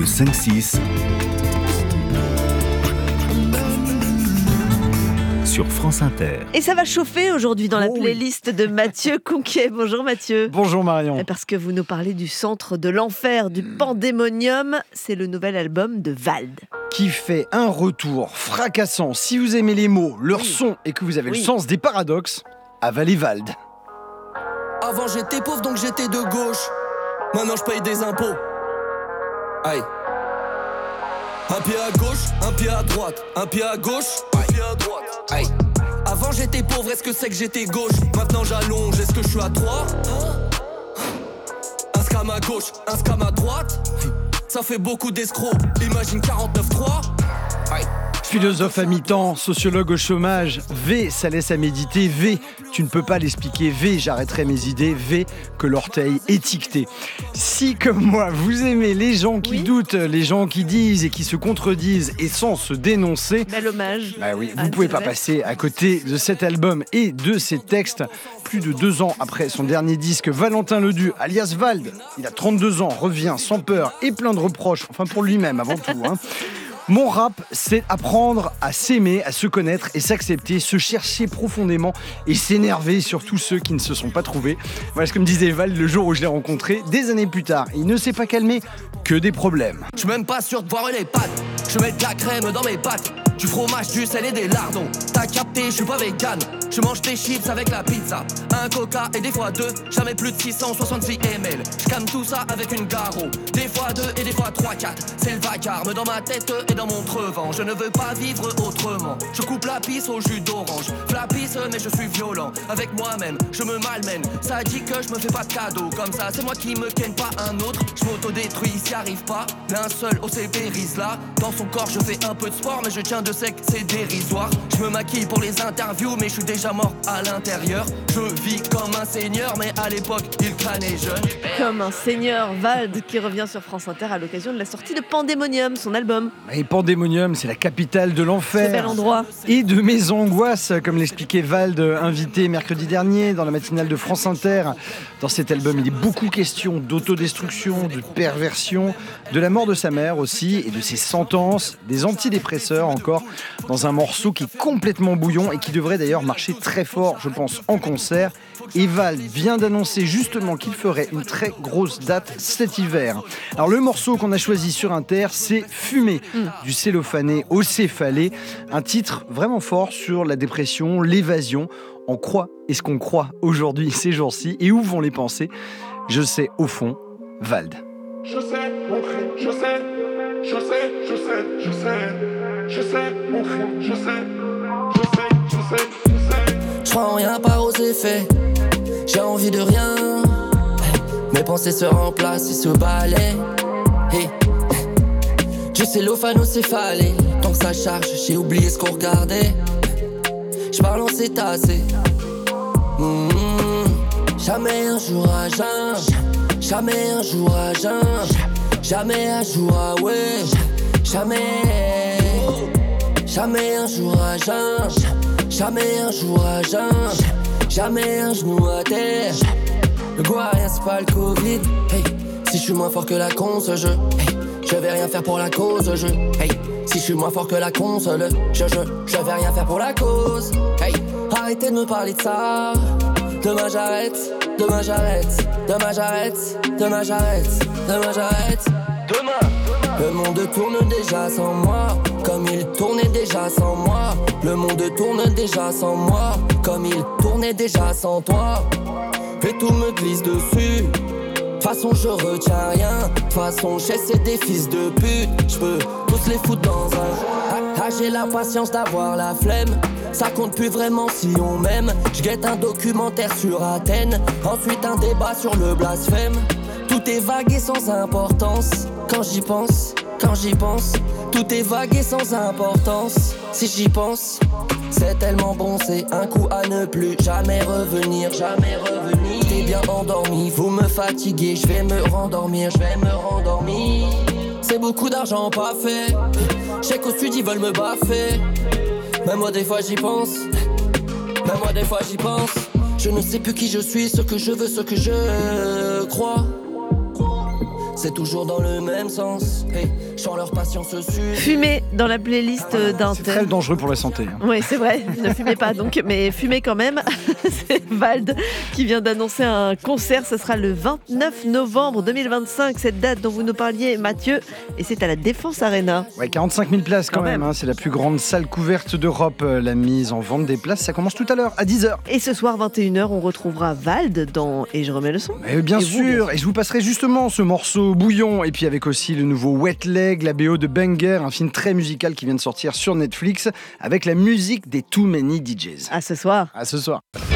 Le 5-6 sur France Inter. Et ça va chauffer aujourd'hui dans la playlist de Mathieu Conquet. Bonjour Mathieu. Bonjour Marion. Parce que vous nous parlez du centre de l'enfer, du Pandémonium. C'est le nouvel album de Vald. Qui fait un retour fracassant. Si vous aimez les mots, leur son et que vous avez le sens des paradoxes, avalez Vald. Avant j'étais pauvre donc j'étais de gauche. Maintenant je paye des impôts. Aïe. Un pied à gauche, un pied à droite. Un pied à gauche, un pied à droite. Aïe. Avant j'étais pauvre, est-ce que c'est que j'étais gauche? Maintenant j'allonge, est-ce que je suis à droite? Un scam à gauche, un scam à droite. Ça fait beaucoup d'escrocs. Imagine 49.3. Aïe. Philosophe à mi-temps, sociologue au chômage, V, ça laisse à méditer. V, tu ne peux pas l'expliquer. V, j'arrêterai mes idées. V, que l'orteil étiqueté. Si, comme moi, vous aimez les gens qui doutent, les gens qui disent et qui se contredisent et sans se dénoncer, bel hommage. Bah oui, vous ne pouvez pas passer à côté de cet album et de ses textes. Plus de 2 ans après son dernier disque, Valentin Ledu, alias Vald, il a 32 ans, revient sans peur et plein de reproches, enfin pour lui-même avant tout, hein. Mon rap, c'est apprendre à s'aimer, à se connaître et s'accepter, se chercher profondément et s'énerver sur tous ceux qui ne se sont pas trouvés. Voilà ce que me disait Val le jour où je l'ai rencontré, des années plus tard. Il ne s'est pas calmé, que des problèmes. Je suis même pas sûr de voir les pâtes. Je mets de la crème dans mes pâtes. Du fromage, du sel et des lardons. T'as capté, je suis pas vegan. Je mange des chips avec la pizza. Un coca et des fois 2. Jamais plus de 666 ml. Je calme tout ça avec une Garo. Des fois 2 et des fois 3, 4. C'est le vacarme dans ma tête et dans mon crevant. Je ne veux pas vivre autrement. Je coupe la pisse au jus d'orange. Flapisse mais je suis violent. Avec moi-même, je me malmène. Ça dit que je me fais pas de cadeaux. Comme ça, c'est moi qui me ken pas un autre. Je m'autodétruis, s'y arrive pas. D'un seul OCP là. Dans son corps, je fais un peu de sport, mais je tiens de sec, c'est dérisoire. Je me maquille pour les interviews, mais je suis déjà mort à l'intérieur. Je vis comme un seigneur, mais à l'époque, il crânait jeune. Comme un seigneur, Vald, qui revient sur France Inter à l'occasion de la sortie de Pandémonium, son album. Et Pandémonium, c'est la capitale de l'enfer. C'est bel endroit. Et de mes angoisses, comme l'expliquait Vald, invité mercredi dernier dans la matinale de France Inter. Dans cet album, il est beaucoup question d'autodestruction, de perversion, de la mort de sa mère aussi, et de ses sentences, des antidépresseurs encore, dans un morceau qui est complètement bouillon et qui devrait d'ailleurs marcher très fort, je pense, en concert. Et Vald vient d'annoncer justement qu'il ferait une très grosse date cet hiver. Alors le morceau qu'on a choisi sur Inter, c'est Fumée, du cellophané au céphalé, un titre vraiment fort sur la dépression, l'évasion. En quoi est-ce qu'on croit aujourd'hui, ces jours-ci, et où vont les pensées? Je sais, au fond, Vald. Je sais, mon crime, je sais, je sais, je sais, je sais, je sais, mon crime, je sais, je sais, je sais, je sais. Je crois en rien, pas aux effets. J'ai envie de rien. Mes pensées se remplacent et se balayent. Du cellophano-céphalé. Tant que ça charge, j'ai oublié ce qu'on regardait. Je parle en cétacé. Jamais un jour à jeun. Jamais un jour à jeun. Jamais un jour à ouais. Jamais. Jamais un jour à jeun. Jamais un jour à jeun. Jamais un genou à terre. Le goût à rien, c'est pas le Covid. Hey. Si je suis moins fort que la console, je vais rien faire pour la cause. Hey. Si je suis moins fort que la console, je vais rien faire pour la cause. Hey. Arrêtez de me parler de ça. Demain j'arrête, demain j'arrête, demain j'arrête, demain j'arrête, demain j'arrête. Demain. Le monde tourne déjà sans moi, comme il tournait déjà sans moi. Le monde tourne déjà sans moi, comme il tournait déjà sans toi. Et tout me glisse dessus. De façon je retiens rien. De façon j'essaie des fils de pute. Je peux tous les foutre dans un. J'ai la patience d'avoir la flemme. Ça compte plus vraiment si on m'aime. Je guette un documentaire sur Athènes. Ensuite un débat sur le blasphème. Tout est vague et sans importance. Quand j'y pense, quand j'y pense. Tout est vague et sans importance. Si j'y pense, c'est tellement bon, c'est un coup à ne plus jamais revenir, jamais revenir. T'es bien endormi, vous me fatiguez, je vais me rendormir, je vais me rendormir. C'est beaucoup d'argent pas fait. Je sais qu'au sud ils veulent me baffer. Même moi des fois j'y pense. Même moi des fois j'y pense. Je ne sais plus qui je suis, ce que je veux, ce que je crois. c'est toujours dans le même sens. Hey, sans leur patience suffit. Fumer dans la playlist d'un C'est très dangereux pour la santé. Oui, c'est vrai, ne fumez pas donc, mais fumez quand même. C'est Vald qui vient d'annoncer un concert, ce sera le 29 novembre 2025, cette date dont vous nous parliez Mathieu, et c'est à la Défense Arena. Ouais, 45 000 places quand même, hein, c'est la plus grande salle couverte d'Europe. La mise en vente des places, ça commence tout à l'heure, à 10h. Et ce soir 21h, on retrouvera Vald dans Et je remets le son. Bien sûr, et je vous passerai justement ce morceau Bouillon, et puis avec aussi le nouveau Wet Leg, la BO de Banger, un film très musical qui vient de sortir sur Netflix, avec la musique des Too Many DJs. À ce soir. À ce soir.